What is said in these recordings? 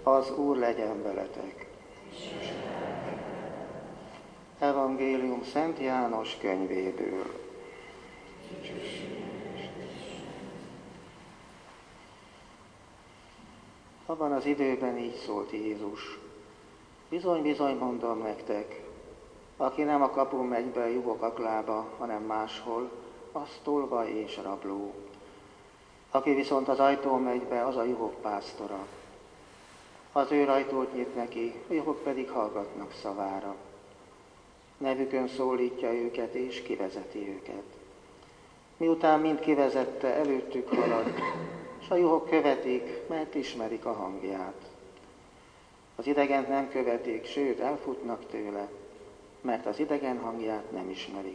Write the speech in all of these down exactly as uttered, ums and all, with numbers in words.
Az Úr legyen veletek. Evangélium Szent János könyvéből. Abban az időben így szólt Jézus. Bizony, bizony mondom nektek, aki nem a kapun megy be a juhok aklába, hanem máshol, az tolvaj és rabló. Aki viszont az ajtón megy be, az a juhok pásztora. Az ő ajtót nyit neki, a juhok pedig hallgatnak szavára. Nevükön szólítja őket, és kivezeti őket. Miután mind kivezette, előttük halad, s a juhok követik, mert ismerik a hangját. Az idegent nem követik, sőt, elfutnak tőle, mert az idegen hangját nem ismerik.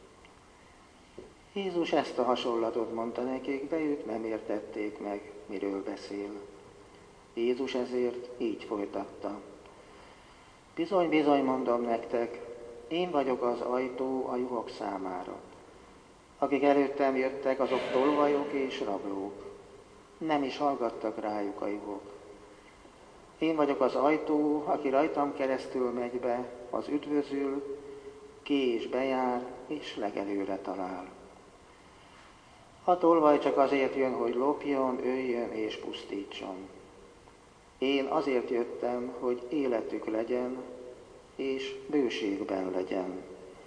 Jézus ezt a hasonlatot mondta nekik, de ők nem értették meg, miről beszél. Jézus ezért így folytatta. Bizony, bizony mondom nektek, én vagyok az ajtó a juhok számára. Akik előttem jöttek, azok tolvajok és rablók. Nem is hallgattak rájuk a juhok. Én vagyok az ajtó, aki rajtam keresztül megy be, az üdvözül, ki és bejár, és legelőre talál. A tolvaj csak azért jön, hogy lopjon, öljön és pusztítson. Én azért jöttem, hogy életük legyen, és bőségben legyen.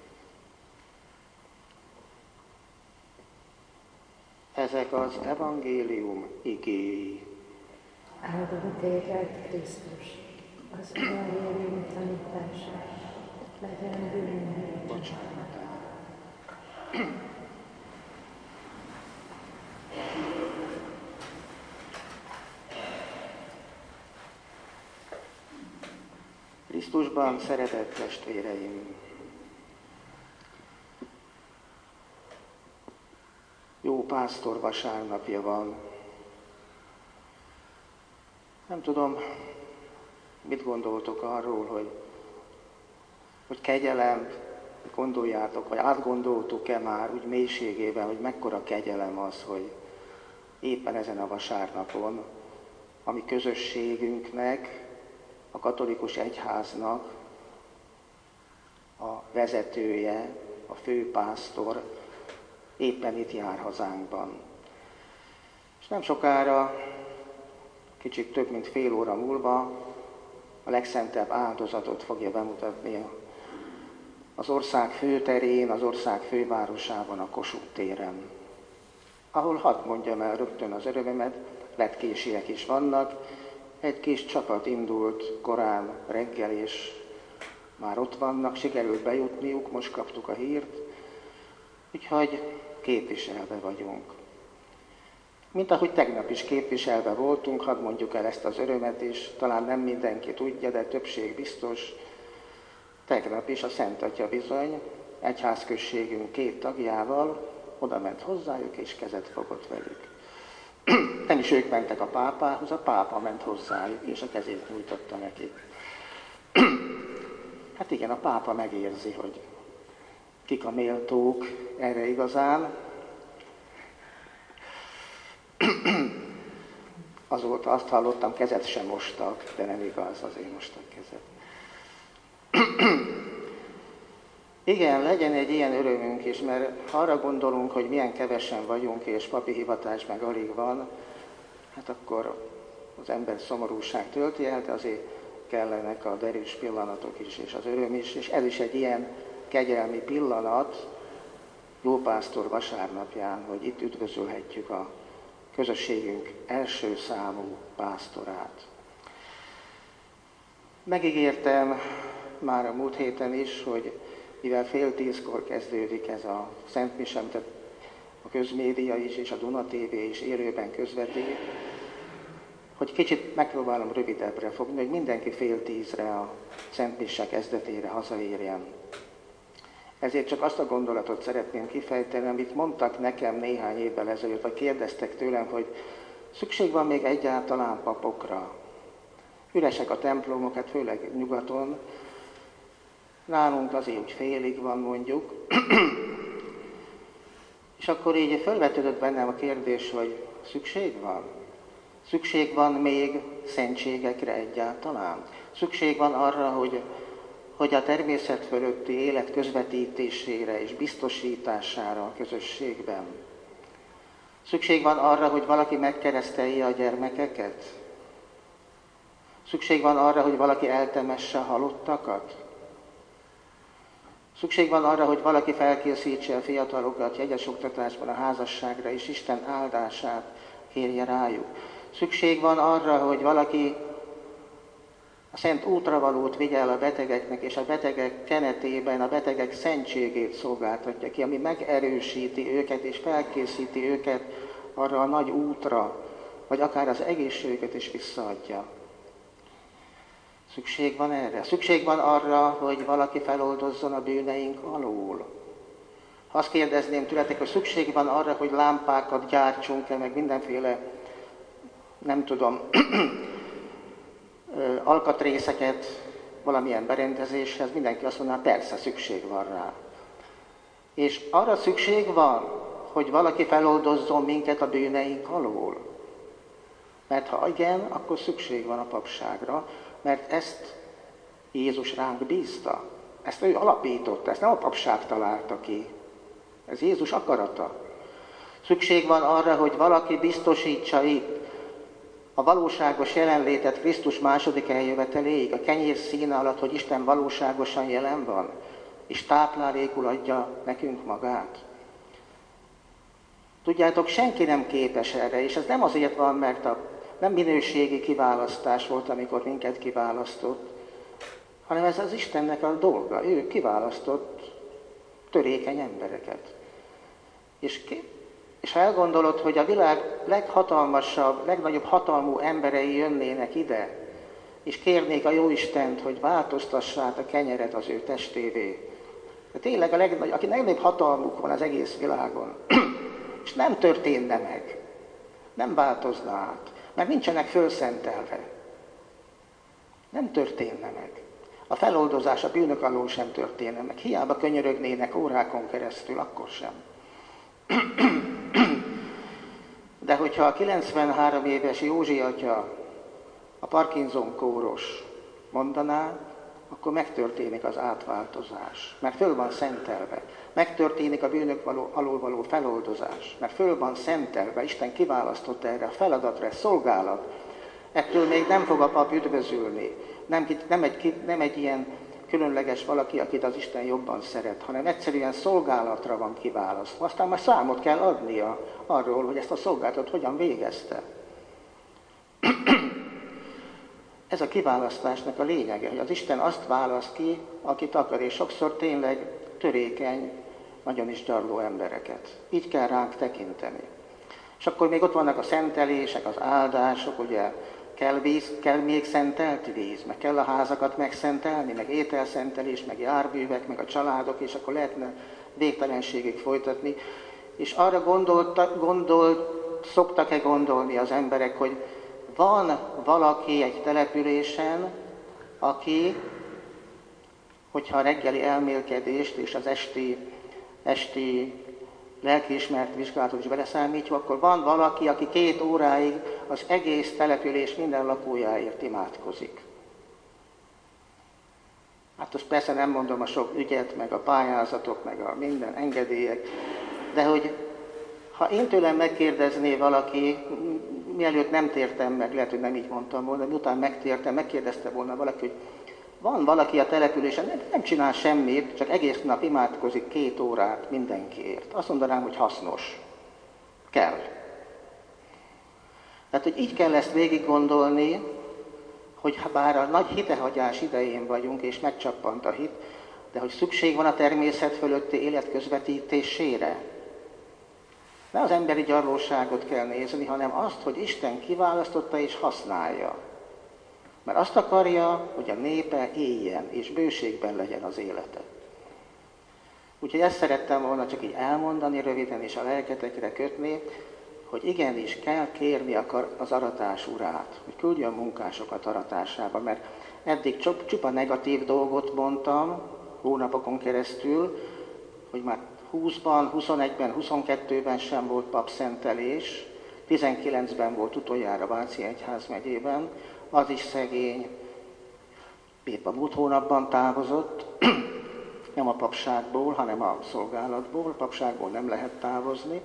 Ezek az evangélium igéi. Áldom téged, Krisztus, az evangélium tanítása, legyen bűnöm. Bocsánat. Krisztusban szeretett testvéreim! Jó pásztor vasárnapja van. Nem tudom, mit gondoltok arról, hogy, hogy kegyelem, gondoljátok, vagy átgondoltuk-e már úgy mélységében, hogy mekkora kegyelem az, hogy éppen ezen a vasárnapon, ami közösségünknek, a katolikus egyháznak a vezetője, a főpásztor éppen itt jár hazánkban. És nem sokára, kicsit több mint fél óra múlva a legszentebb áldozatot fogja bemutatni az ország főterén, az ország fővárosában, a Kossuth téren. Ahol hadd mondjam el rögtön az örömömet, letkésiek is vannak, egy kis csapat indult korán reggel, és már ott vannak, sikerült bejutniuk, most kaptuk a hírt, úgyhogy képviselve vagyunk. Mint ahogy tegnap is képviselve voltunk, hadd mondjuk el ezt az örömet, és talán nem mindenki tudja, de többség biztos, tegnap is a Szent Atya bizony egyházközségünk két tagjával oda ment hozzájuk, és kezet fogott velük. Nem is ők mentek a pápához, a pápa ment hozzájuk, és a kezét nyújtotta nekik. Hát igen, a pápa megérzi, hogy kik a méltók erre igazán. Azóta azt hallottam, kezet sem mostak, de nem igaz, azért mostak kezet. Igen, legyen egy ilyen örömünk is, mert arra gondolunk, hogy milyen kevesen vagyunk, és papi hivatás meg alig van, hát akkor az ember szomorúság tölti el, de azért kellenek a derűs pillanatok is, és az öröm is, és ez is egy ilyen kegyelmi pillanat, jópásztor vasárnapján, hogy itt üdvözölhetjük a közösségünk első számú pásztorát. Megígértem már a múlt héten is, hogy mivel fél tízkor kezdődik ez a Szent Mise, amit a közmédia is és a Duna té vé is élőben közvetít, hogy kicsit megpróbálom rövidebbre fogni, hogy mindenki fél tízre a Szent Mise kezdetére hazaérjen. Ezért csak azt a gondolatot szeretném kifejteni, amit mondtak nekem néhány évvel ezelőtt, vagy kérdeztek tőlem, hogy szükség van még egyáltalán papokra. Üresek a templomok, hát főleg nyugaton, nálunk azért úgy félig van mondjuk. És akkor így felvetődött bennem a kérdés, hogy szükség van? Szükség van még szentségekre egyáltalán? Szükség van arra, hogy, hogy a természet fölötti élet közvetítésére és biztosítására a közösségben? Szükség van arra, hogy valaki megkeresztelje a gyermekeket? Szükség van arra, hogy valaki eltemesse a halottakat? Szükség van arra, hogy valaki felkészítse a fiatalokat jegyes oktatásban a házasságra, és Isten áldását kérje rájuk. Szükség van arra, hogy valaki a szent útravalót vigye el a betegeknek, és a betegek kenetében a betegek szentségét szolgáltatja ki, ami megerősíti őket, és felkészíti őket arra a nagy útra, vagy akár az egészségüket is visszaadja. Szükség van erre. Szükség van arra, hogy valaki feloldozzon a bűneink alól. Ha azt kérdezném tőletek, hogy szükség van arra, hogy lámpákat gyártsunk-e, meg mindenféle, nem tudom, alkatrészeket valamilyen berendezéshez, mindenki azt mondaná, persze szükség van rá. És arra szükség van, hogy valaki feloldozzon minket a bűneink alól. Mert ha igen, akkor szükség van a papságra, mert ezt Jézus ránk bízta. Ezt ő alapította, ezt nem a papság találta ki. Ez Jézus akarata. Szükség van arra, hogy valaki biztosítsa itt a valóságos jelenlétet Krisztus második eljöveteléig, a kenyér színe alatt, hogy Isten valóságosan jelen van, és táplálékul adja nekünk magát. Tudjátok, senki nem képes erre, és ez nem azért van, mert a, nem minőségi kiválasztás volt, amikor minket kiválasztott, hanem ez az Istennek a dolga. Ő kiválasztott törékeny embereket. És, és ha elgondolod, hogy a világ leghatalmasabb, legnagyobb hatalmú emberei jönnének ide, és kérnék a Jóistent, hogy változtassa át a kenyeret az ő testévé. De tényleg a legnagy, aki legnagyobb hatalmuk van az egész világon, és nem történne meg, nem változna át, mert nincsenek fölszentelve. Nem történne meg. A feloldozás a bűnök alól sem történne meg. Hiába könyörögnének órákon keresztül, akkor sem. De hogyha a kilencvenhárom éves Józsi atya, a Parkinson kóros mondaná, akkor megtörténik az átváltozás, mert föl van szentelve. Megtörténik a bűnök való, alól való feloldozás, mert föl van szentelve. Isten kiválasztotta erre a feladatra, ez szolgálat. Ettől még nem fog a pap üdvözülni. Nem, nem, egy, nem egy ilyen különleges valaki, akit az Isten jobban szeret, hanem egyszerűen szolgálatra van kiválasztva. Aztán már számot kell adnia arról, hogy ezt a szolgálatot hogyan végezte. Ez a kiválasztásnak a lényege, hogy az Isten azt választ ki, akit akar, és sokszor tényleg törékeny, nagyon is gyarló embereket. Így kell ránk tekinteni. És akkor még ott vannak a szentelések, az áldások, ugye kell víz, kell még szentelt víz, meg kell a házakat megszentelni, meg ételszentelés, meg járművek, meg a családok, és akkor lehetne végtelenségig folytatni. És arra gondoltak, gondolt, szoktak-e gondolni az emberek, hogy van valaki egy településen, aki, hogyha a reggeli elmélkedést és az esti, esti lelkiismeret vizsgálatot is beleszámítjuk, akkor van valaki, aki két óráig az egész település minden lakójáért imádkozik. Hát azt persze nem mondom a sok ügyet, meg a pályázatok, meg a minden engedélyek, de hogy ha én tőlem megkérdezné valaki, mielőtt nem tértem meg, lehet, hogy nem így mondtam volna, de miután megtértem, megkérdezte volna valaki, hogy van valaki a településen, nem, nem csinál semmit, csak egész nap imádkozik két órát mindenkiért. Azt mondanám, hogy hasznos. Kell. Tehát, hogy így kell ezt végig gondolni, hogy bár a nagy hitehagyás idején vagyunk, és megcsappant a hit, de hogy szükség van a természet fölötti élet közvetítésére. Ne az emberi gyarlóságot kell nézni, hanem azt, hogy Isten kiválasztotta és használja. Mert azt akarja, hogy a népe éljen, és bőségben legyen az élete. Úgyhogy ezt szerettem volna csak így elmondani röviden, és a lelketekre kötni, hogy igenis kell kérni az aratás urát, hogy küldjön munkásokat aratásába, mert eddig csupa negatív dolgot mondtam hónapokon keresztül, hogy már húszban, huszonegyben, huszonkettőben sem volt papszentelés, tizenkilencben volt utoljára Váci Egyházmegyében, az is szegény, épp a múlt hónapban távozott, nem a papságból, hanem a szolgálatból, a papságból nem lehet távozni.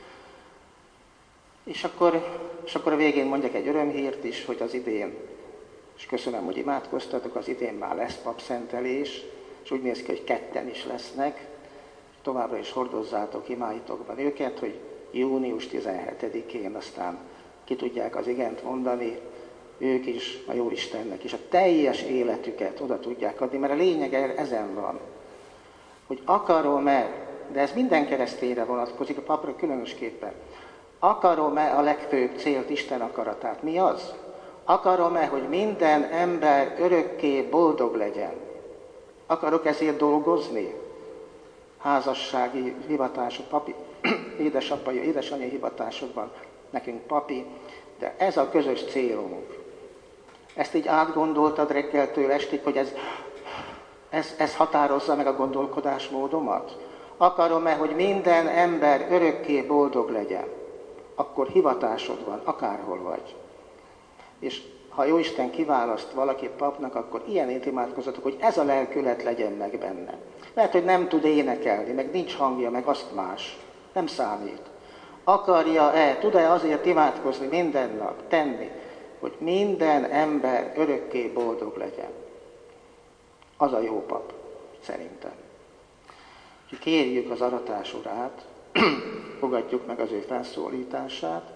És akkor, és akkor a végén mondjak egy örömhírt is, hogy az idén, és köszönöm, hogy imádkoztatok, az idén már lesz papszentelés, és úgy néz ki, hogy ketten is lesznek. Továbbra is hordozzátok imáitokban őket, hogy június tizenhetedikén aztán ki tudják az igent mondani, ők is, a Jóistennek is a teljes életüket oda tudják adni, mert a lényeg ezen van, hogy akarom-e, de ez minden keresztényre vonatkozik, a papra különösképpen, akarom-e a legfőbb célt, Isten akaratát? Mi az? Akarom-e, hogy minden ember örökké boldog legyen? Akarok ezért dolgozni? Házassági hivatások, papi, édesapai, édesanyai hivatásokban, nekünk papi, de ez a közös célunk. Ezt így átgondoltad reggeltől estig, hogy ez, ez, ez határozza meg a gondolkodásmódomat? Akarom-e, hogy minden ember örökké boldog legyen? Akkor hivatásod van, akárhol vagy. És ha Jóisten kiválaszt valaki papnak, akkor ilyen imádkozatok, hogy ez a lelkület legyen meg benne. Lehet, hogy nem tud énekelni, meg nincs hangja, meg azt más. Nem számít. Akarja-e, tud-e azért imádkozni minden nap, tenni, hogy minden ember örökké boldog legyen? Az a jó pap, szerintem. Úgyhogy kérjük az aratás urát, fogadjuk meg az ő felszólítását,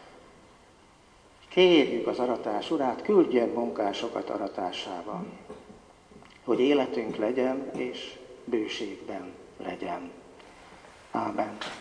kérjük az aratás urát, küldjön munkásokat aratásába, hogy életünk legyen és bőségben legyen. Ámen.